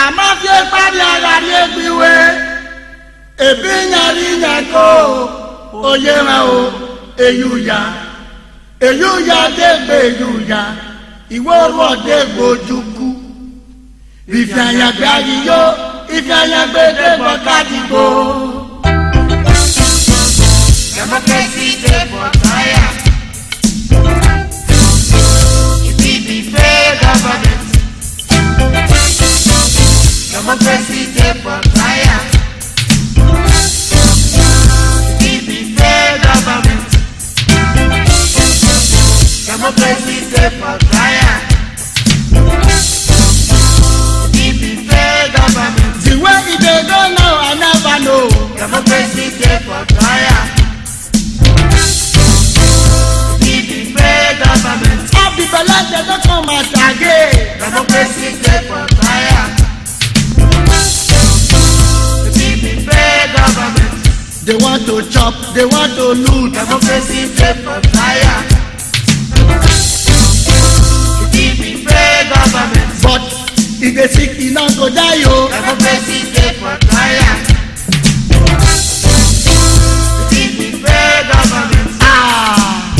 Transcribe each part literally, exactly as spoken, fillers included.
Amafie pari agari egbiwe. Ebinyari nyako. Oyema o. Eyuya. Eyuya degbe eyuya. Iworo degbe ojuku. Ifyanya gbagi yo. Ifyanya gbede bokadigo. Democracy dey for fire. It be the fair government. Democracy dey for fire. It be the fair government. Democracy dey for fire. It be the fair government. The way it dey go now, I never know. Democracy dey for fire. All the balance they don't come out again. Democracy dey for fire. The people pay government. They want to chop, they want to loot. Democracy dey for fire. The people pay government. But if they sick, he not go die, yo. Democracy dey for fire. The people pay government. Ah.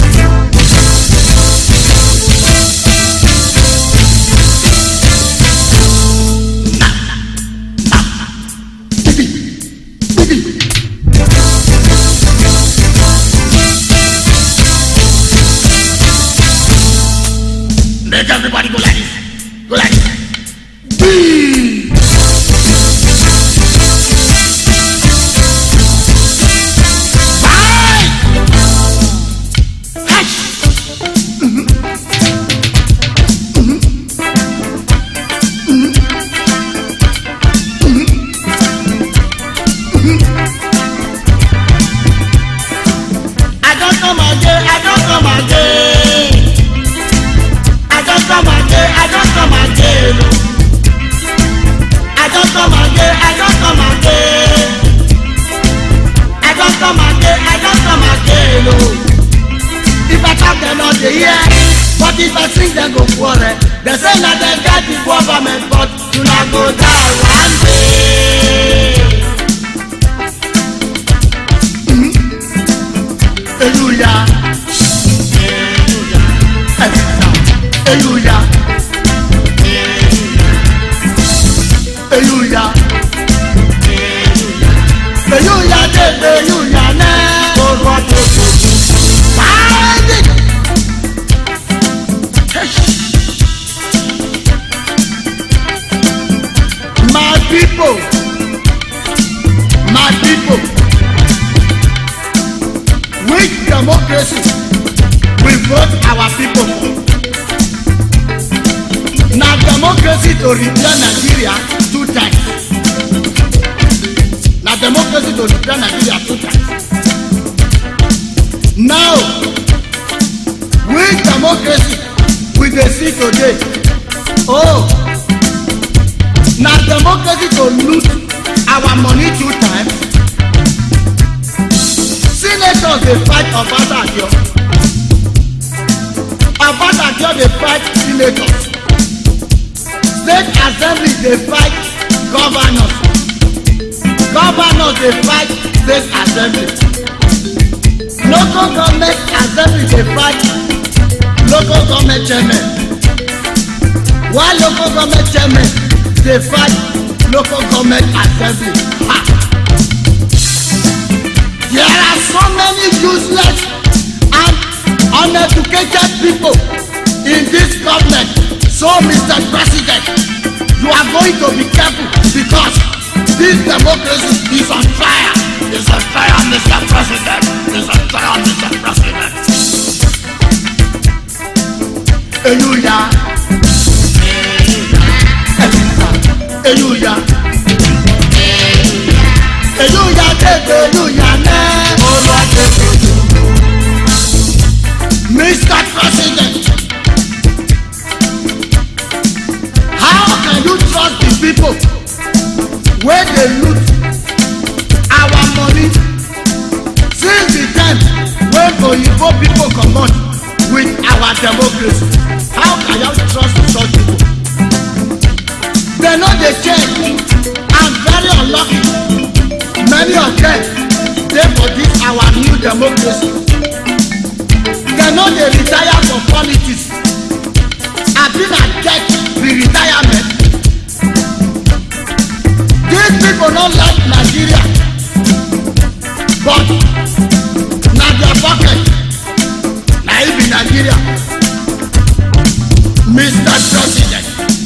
Make everybody go like this. Go like this. Bee. Bye. Hush. Mm-hmm. Mm-hmm. Mm-hmm. Mm-hmm. I don't come again. I don't come again. I don't come again, I don't come again. I don't come again, I don't come again. I don't come again, I don't come again. If I talk them not they hear, but if I sing them go quarrel. They say that they got the government, but you not go down one day. Mm-hmm. Hallelujah. Hallelujah. Hallelujah. Hallelujah. Hallelujah. Ne. God what to do. Find it. My people. My people. Which democracy we vote our people for? Now democracy to repair Nigeria two times. Now democracy to repair Nigeria two times. Now, with democracy we dey see today. Oh, now democracy to loot our money two times. Senators dey fight Obasanjo. Obasanjo dey fight senators. State assembly dey fight governors. Governors dey fight state assembly. Local government assembly dey fight local government chairman. While local government chairman dey fight local government assembly. Ha! There are so many useless and uneducated people in this government. So, Mister President, you are going to be careful because this democracy is on fire. It's on fire, Mister President. It's on fire, Mister President. Hallelujah. Hallelujah. Hallelujah. Mister President, how can you trust the people where they loot our money since the time when Oyibo people come out with our democracy? How can you trust such people? They They know they change and very unlucky. Many of them dey for this our new democracy. They know they retire for politics. I been at get the retirement. These people don't like Nigeria, but na their pocket na it be Nigeria. Mister President,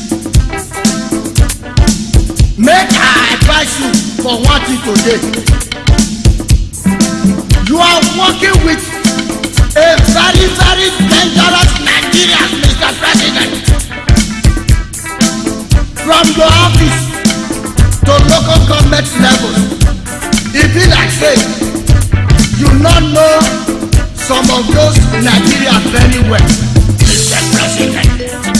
make I advise you for one thing today. You are working with a very very dangerous Nigeria, Mister President. From your office to local government levels, e be like say you no know some of those Nigeria very well, Mister President.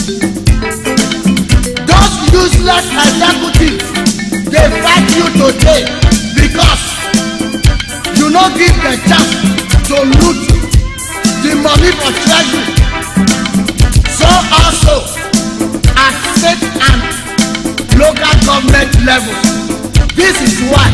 Those useless executives dey fight you today because you no give them chance to loot the money for treasury. So also at state and local government levels, this is why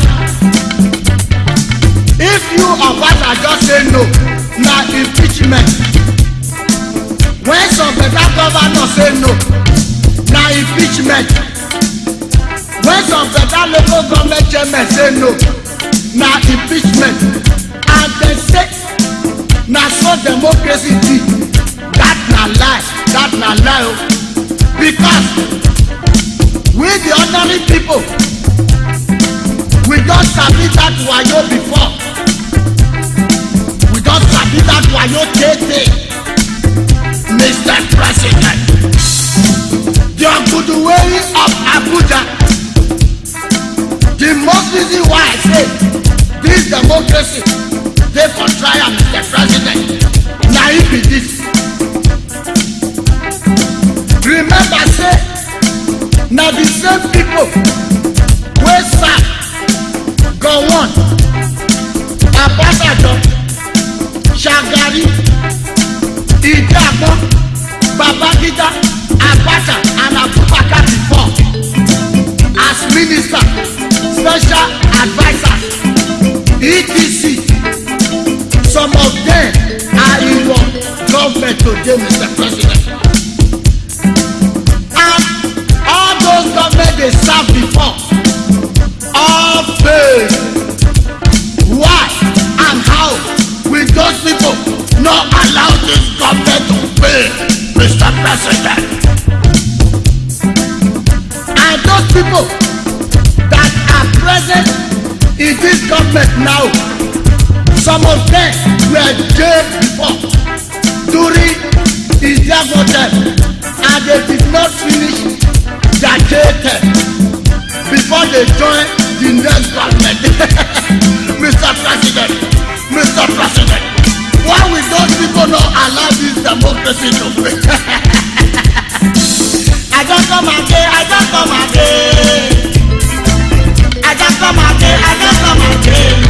if you Obasa just say no, na impeachment. When some better governors say no, na impeachment. When some better local government chairmen say no, na impeachment. And they say na so democracy be. That na lie, that na lie. Because we the ordinary people, we don sabi that wayo before. We don sabi that wayo tey. Mister President, the Oguduweri of Abuja, the most reason why I say this democracy dey for trial, Mister President, na it be this. Remember say na the same people wey sack Gowon, Obasanjo, Shagari, Idabo, Babangida, Abacha and Abubakar before as minister, special advisers, et cetera. Some of them are in your government today, Mister President. And all those government they serve before, all fail. Why and how will those people not allow this government to pay, Mister President? And those people that are present in this government now, some of them were jailed before during Idiago term, and they did not finish their jail term before they join the next government. Mister President, Mister President, why will those people not allow this democracy to fail? I just come again, I just come again. I just come again, I just come again.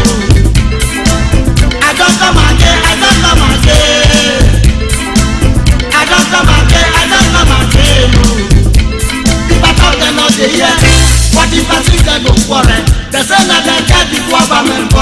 I just come again, I just come again. I just come again, I just come again. If I talk them not they hear, what if I think they go for it? They say that they get the government.